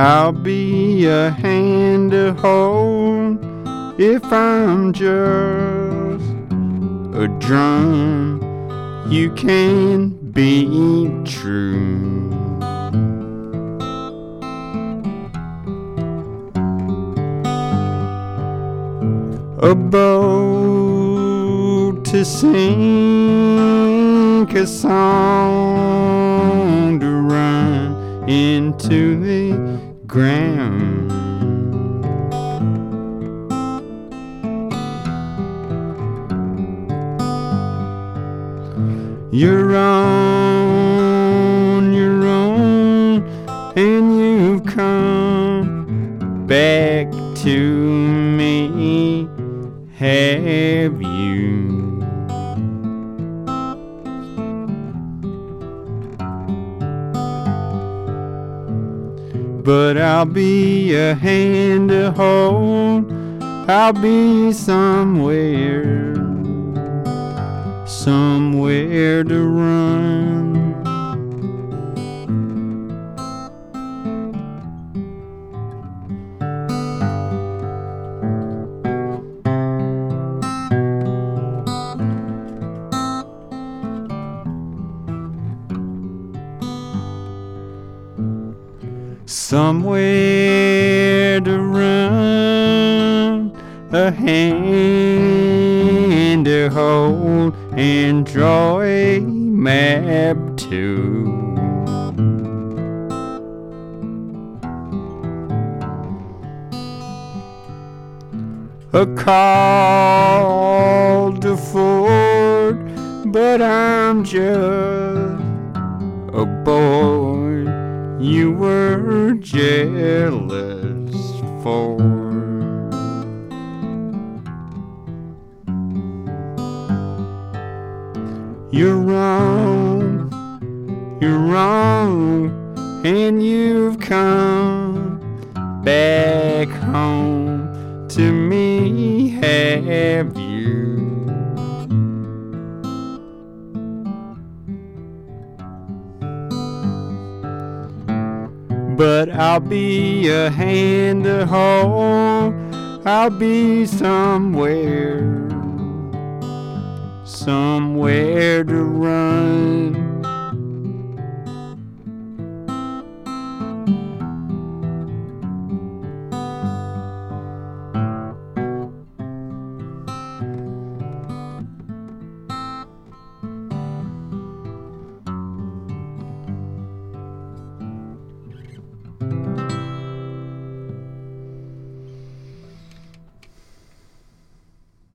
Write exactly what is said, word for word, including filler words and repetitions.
I'll be a hand to hold if I'm just a drum. You can be true. A boat to sing, a song to run into the ground. You're on your own, and you've come back to me, have you? But I'll be a hand to hold, I'll be somewhere, somewhere to run. Somewhere to run, a hand to hold, and draw a map to. A call to Ford, but I'm just a boy you were jealous for. You're wrong, you're wrong, and you've come back home to me, have you? But I'll be a hand to hold, I'll be somewhere, somewhere to run.